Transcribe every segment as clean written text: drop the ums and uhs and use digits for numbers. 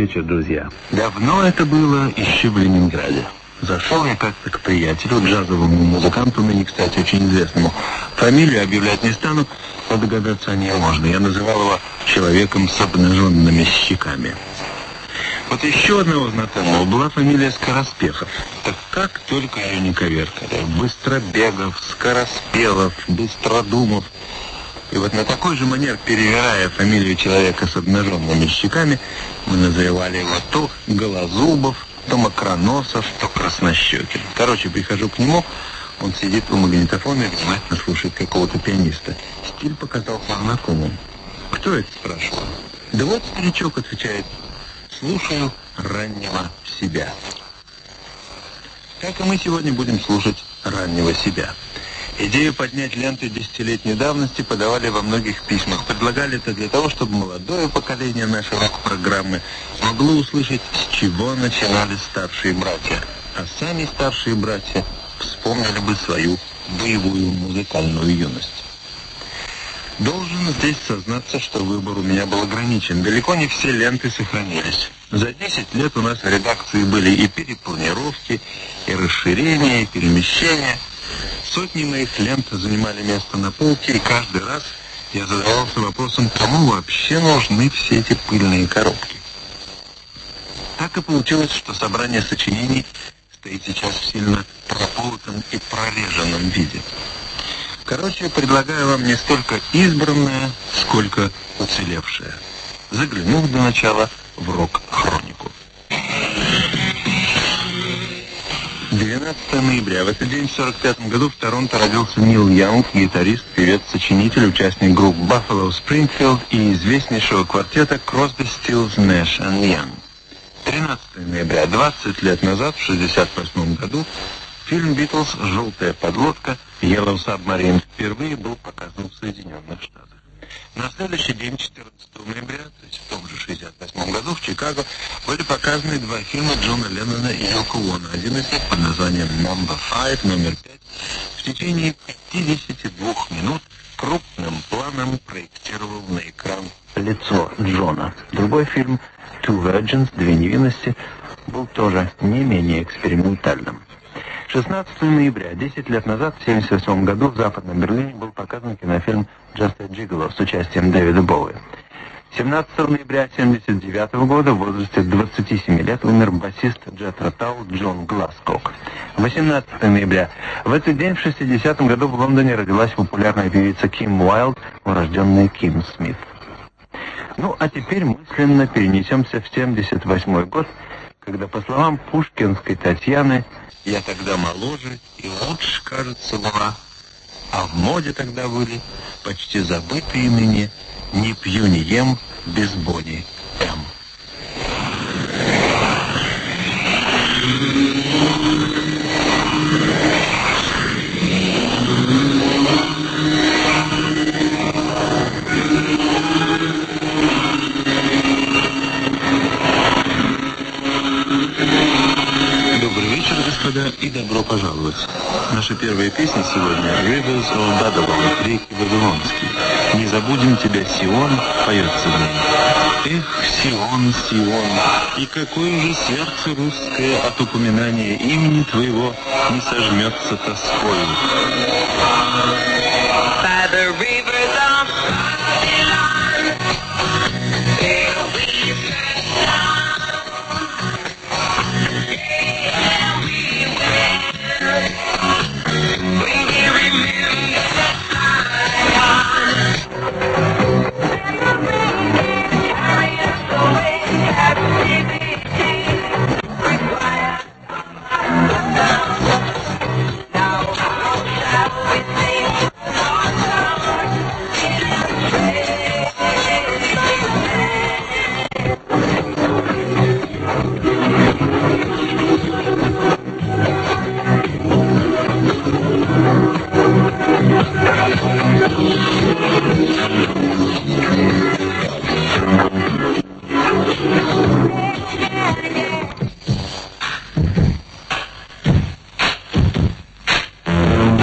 вечер, друзья. Давно это было, еще в Ленинграде. Зашел я как-то к приятелю, джазовому музыканту, ныне, кстати, очень известному. Фамилию объявлять не стану, но догадаться о ней можно. Я называл его человеком с обнаженными щеками. Вот еще одного знакомого была фамилия Скороспелов. Так как только ее не коверкали. Быстробегов, Скороспелов, Быстродумов. И вот на такой же манер, перевирая фамилию человека с обнаженными щеками, мы называли его то Голозубов, то Макроносов, то Краснощекин. Короче, прихожу к нему, он сидит у магнитофона и внимательно слушает какого-то пианиста. Стиль показался знакомым. «Кто это?» — спрашиваю. «Да вот старичок», — отвечает, — «слушаю раннего себя». Так и мы сегодня будем слушать раннего себя. Идею поднять ленты десятилетней давности подавали во многих письмах. Предлагали это для того, чтобы молодое поколение нашей рок-программы могло услышать, с чего начинали старшие братья. А сами старшие братья вспомнили бы свою боевую музыкальную юность. Должен здесь сознаться, что выбор у меня был ограничен. Далеко не все ленты сохранились. За 10 лет у нас в редакции были и перепланировки, и расширения, и перемещения. Сотни моих лент занимали место на полке, и каждый раз я задавался вопросом, кому вообще нужны все эти пыльные коробки. Так и получилось, что собрание сочинений стоит сейчас в сильно прополотом и прореженном виде. Короче, предлагаю вам не столько избранное, сколько уцелевшее. Заглянув для начала в рок-хронику. 12 ноября. В этот день, в 1945 году, в Торонто родился Нил Янг, гитарист, певец, сочинитель, участник групп Buffalo Springfield и известнейшего квартета Crosby, Stills, Nash & Young. 13 ноября. 20 лет назад, в 1968 году, фильм «Битлз. Желтая подлодка» Yellow Submarine впервые был показан в Соединенных Штатах. На следующий день, 14 ноября, то есть в том же 1968 году, в Чикаго, были показаны два фильма Джона Леннона и Йоко Оно. Один из них под названием «Number 5», номер 5, в течение 52 минут крупным планом проектировал на экран лицо Джона. Другой фильм «Two Virgins», «Две невинности», был тоже не менее экспериментальным. 16 ноября, 10 лет назад, в 1978 году, в Западном Берлине был показан кинофильм «Just a Gigolo» с участием Дэвида Боуи. 17 ноября 1979 года в возрасте 27 лет умер басист Джетро Тал Джон Гласкок. 18 ноября. В этот день, в 60-м году, в Лондоне родилась популярная певица Ким Уайлд, урожденная Ким Смит. Ну, а теперь мысленно перенесемся в 1978 год, когда, по словам пушкинской Татьяны, «Я тогда моложе и лучше, кажется, была, а в моде тогда были почти забытые ныне «Не пью, не ем» без Бони М». И добро пожаловать. Наша первая песня сегодня «Rivers of Babylon», «Реки Вавилонские». «Не забудем тебя, Сион», поется в ней. Эх, Сион, Сион, и какое же сердце русское от упоминания имени твоего не сожмется тоскою. By the rivers of Babylon, there we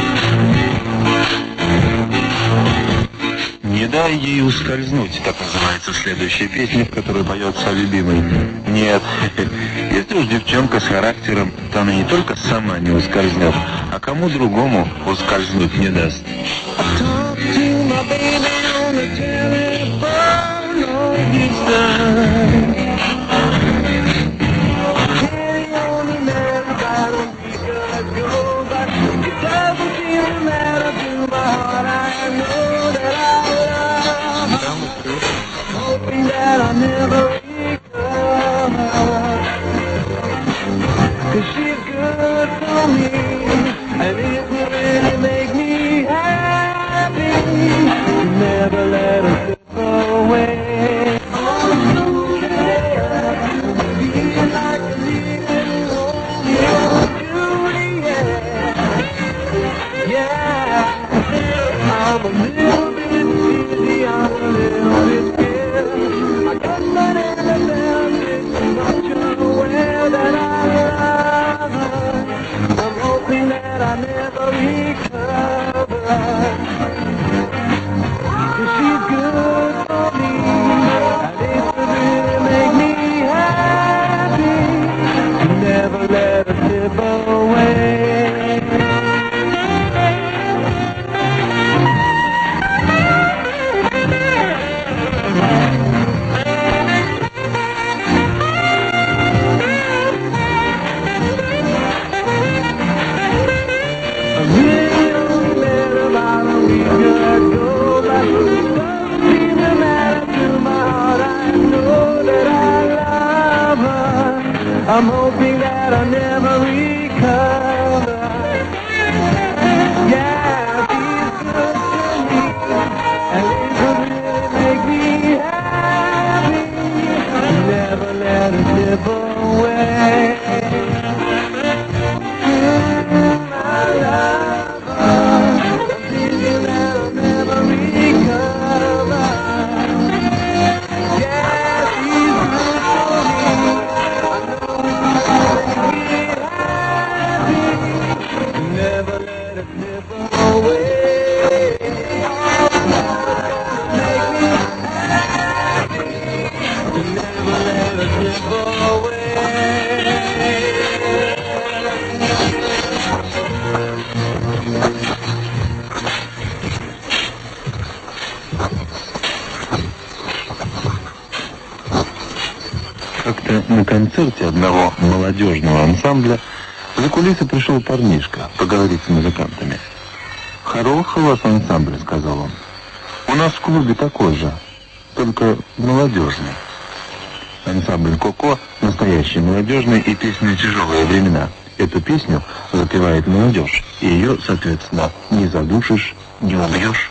ей ускользнуть, так называемый признается в следующей песне, в которой поется о любимой. Нет, если уж девчонка с характером, то она не только сама не ускользнет, а кому другому ускользнуть не даст. I'm hoping that I'll never recover. Yeah, she's good to me, and it will really make me happy. Never let her slip away. My lover, I'm thinking that I'll never recover. Yeah, she's good for me. Never let it slip away. Make me happy. Never let it slip away. Как-то на концерте одного молодежного ансамбля за кулисы пришел парнишка поговорить с музыкантами. «Хороший у вас ансамбль», — сказал он. «У нас в клубе такой же, только молодежный». Ансамбль «Коко» настоящий молодежный, и песня «Тяжелые времена». Эту песню запевает молодежь, и ее, соответственно, не задушишь, не убьешь.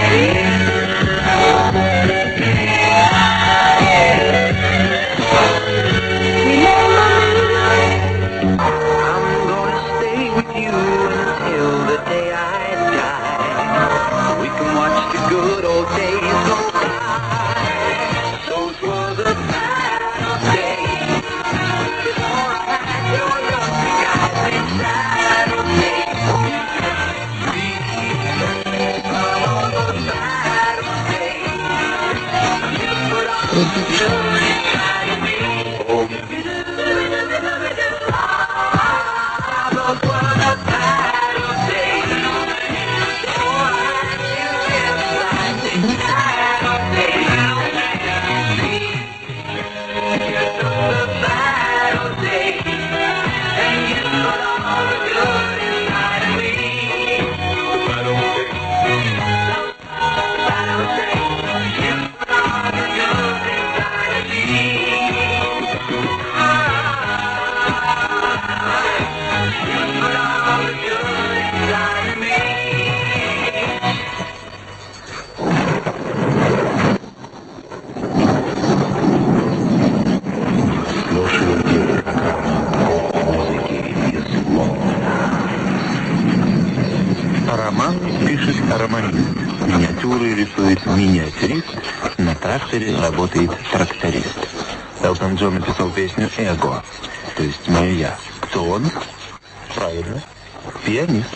Романист. Миниатюры рисует миниатюрист, на тракторе работает тракторист. Элтон Джон написал песню «Эго», то есть «Мое я». Кто он? Правильно, пианист.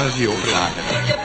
Radiodrama.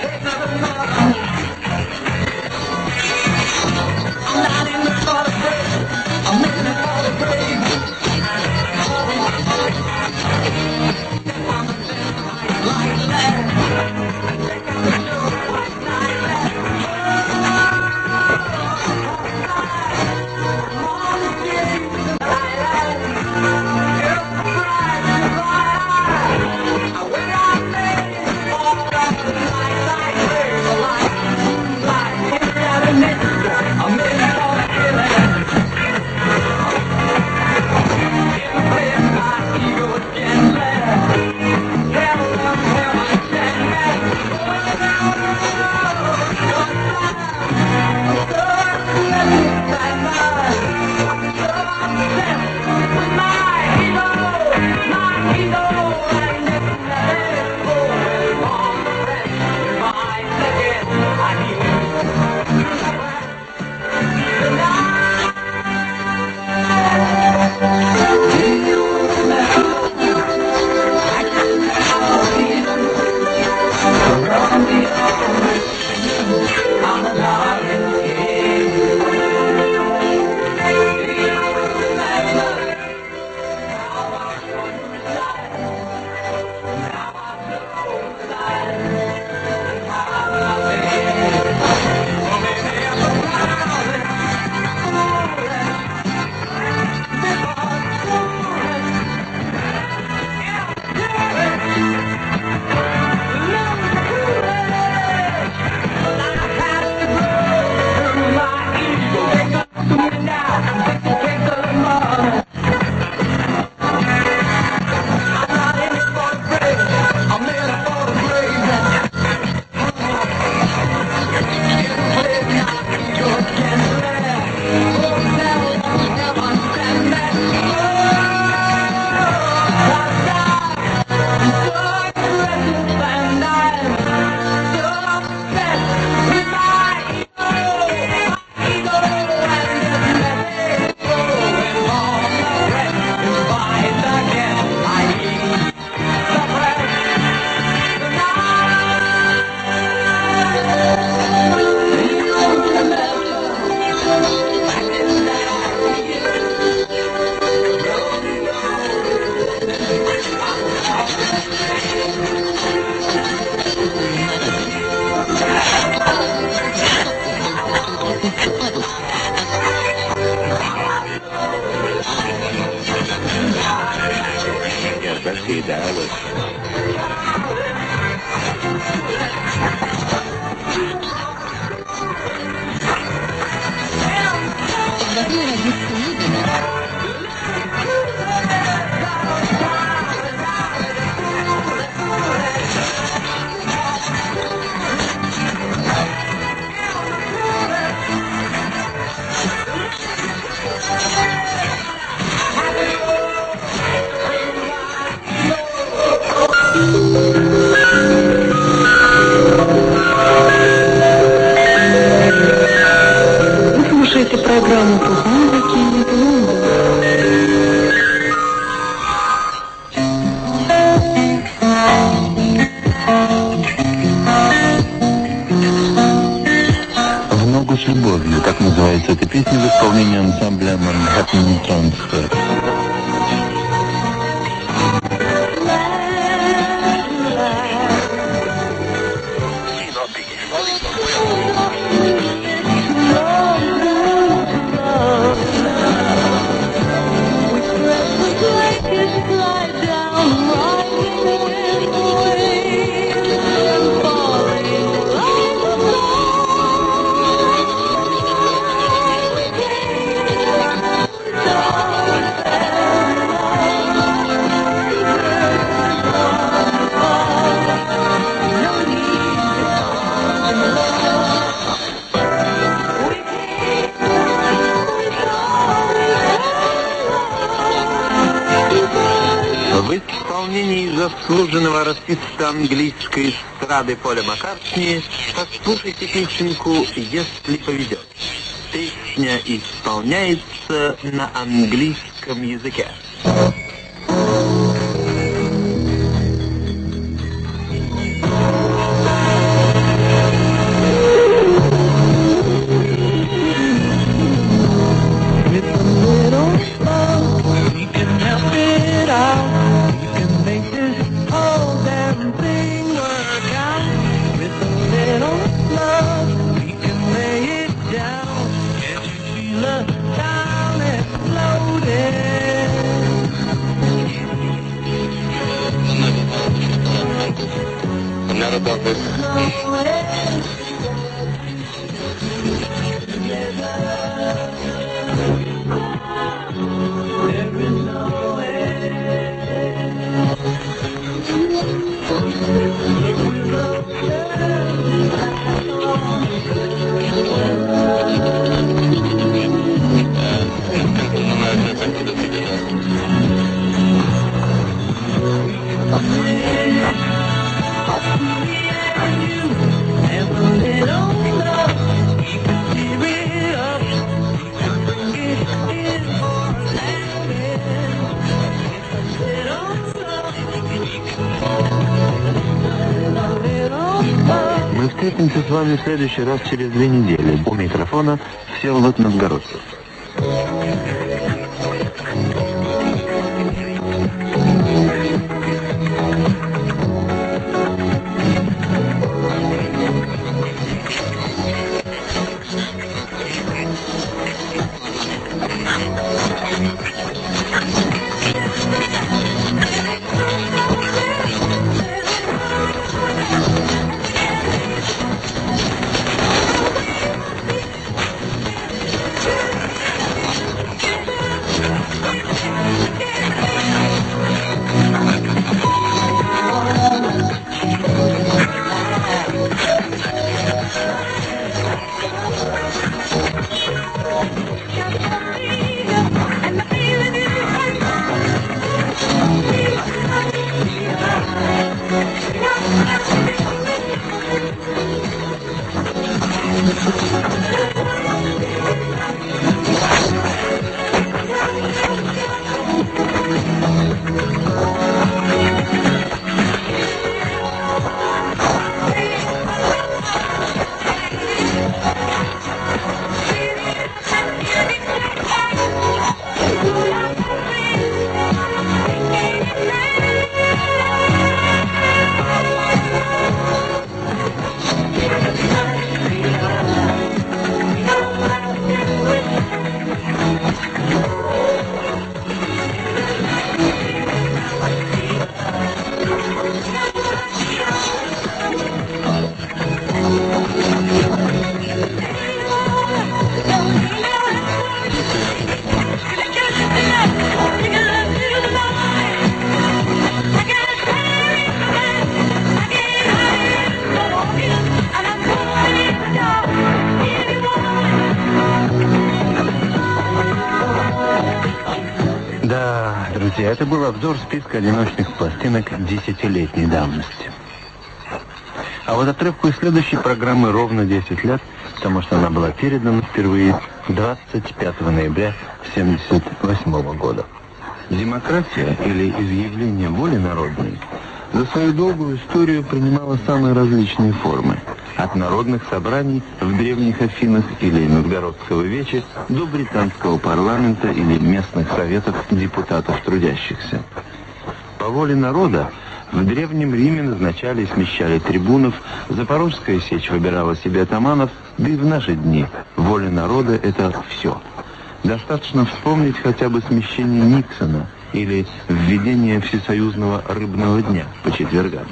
Программу по музыке и «В ногу с любовью», так называется эта песня в исполнении ансамбля Manhattan Transfer. В исполнении заслуженного артиста английской эстрады Поля Маккартни послушайте песенку «Если поведет». Песня исполняется на английском языке. Мы встретимся с вами в следующий раз через 2 недели. У микрофона Всеволод Новгородцев. Друзья, это был обзор списка одиночных пластинок 10-летней давности. А вот отрывку из следующей программы ровно 10 лет, потому что она была передана впервые 25 ноября 1978 года. Демократия, или изъявление воли народной, за свою долгую историю принимала самые различные формы. От народных собраний в древних Афинах или Новгородского веча до британского парламента или местных советов депутатов трудящихся. По воле народа в Древнем Риме назначали и смещали трибунов, Запорожская сечь выбирала себе атаманов, да и в наши дни воля народа — это все. Достаточно вспомнить хотя бы смещение Никсона или введение всесоюзного рыбного дня по четвергам.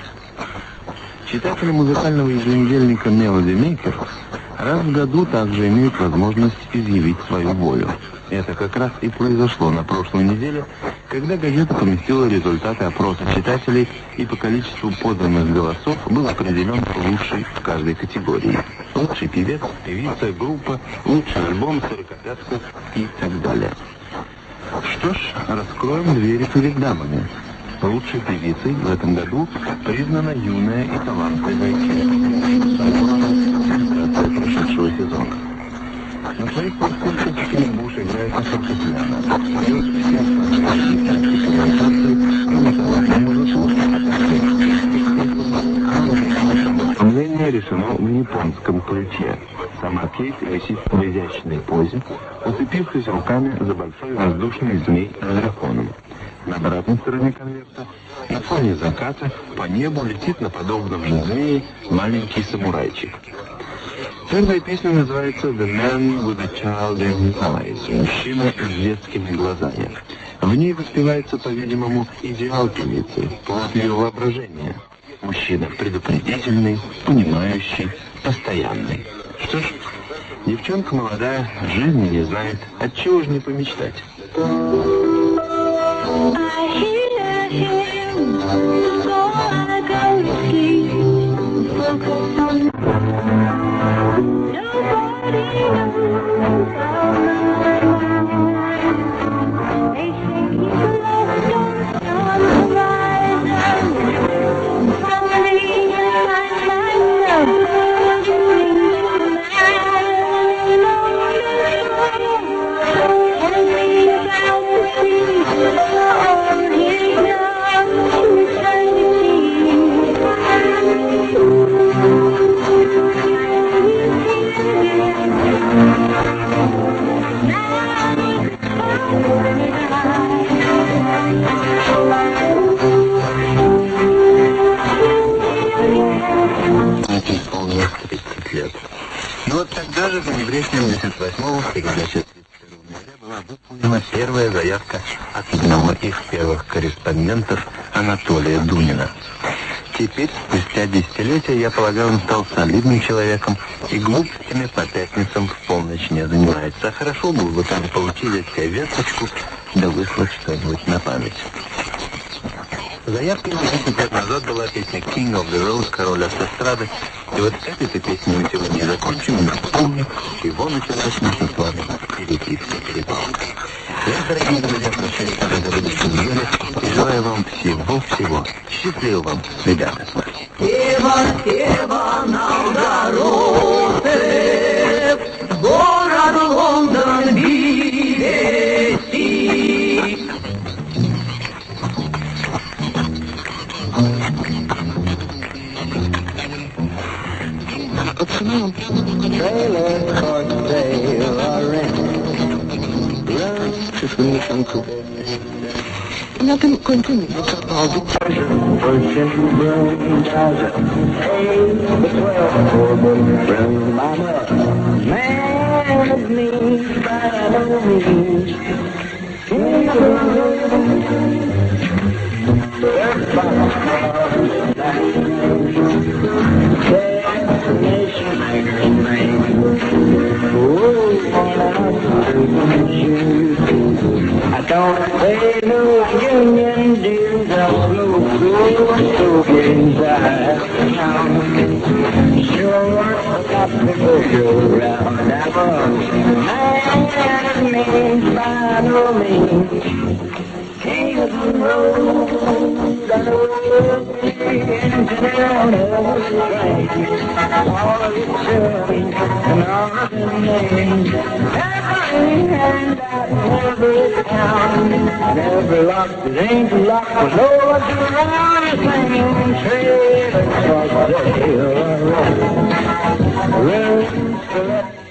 Читатели музыкального еженедельника Melody Maker раз в году также имеют возможность изъявить свою волю. Это как раз и произошло на прошлой неделе, когда газета поместила результаты опроса читателей, и по количеству поданных голосов был определен лучший в каждой категории. Лучший певец, певица, группа, лучший альбом, 45-ка и так далее. Что ж, раскроем двери перед дамами. Лучшей певицей в этом году признана юная и талантливая прошедшего сезона. На своих пластинках Ким Буш играет на фортепиано. Оформление решено в японском ключе. Сама Кейт висит в изящной позе, уцепившись руками за большой воздушный змей с драконом. На обратной стороне конверта, на фоне заката, по небу летит на подобном же змее маленький самурайчик. Первая песня называется «The Man with a Child in His Eyes» — «Мужчина с детскими глазами». В ней воспевается, по-видимому, идеал певицы, плод ее воображения. Мужчина предупредительный, понимающий, постоянный. Что ж, девчонка молодая, жизни не знает. Отчего же не помечтать? Но вот тогда же, в ноябре 78-го, в передаче 31 ноября, была выполнена первая заявка от одного из первых корреспондентов Анатолия Дунина. Теперь, спустя десятилетия, я полагаю, он стал солидным человеком и глупостями по пятницам в полночь не занимается. А хорошо бы вы там получили себе весточку, да выслать что-нибудь на память. Заявкой 10 лет назад была песня «King of the Road», «Король автострады». И вот этой песней мы сегодня закончим, и напомню, чего началась наша с вами переписка. Я, дорогие друзья, прощаюсь с вами до следующей недели и желаю вам всего-всего. Счастливо вам, ребята, с вами. Сева на дороге, город Лондон видеть. Nothing continues to all the treasure. Virgin brown trouser. Hey, the 12 brown mama. Man of me, by no means. In the room. I don't pay no union dues, I'll smoke inside town. Sure, I got to go around. I'm a man by no means. King of the road, I know the ins and outs of the train. All of the children and all of the names. Every hand out, every town, and every lock that ain't locked with no one's around. The same trade across the hill. Rooms to let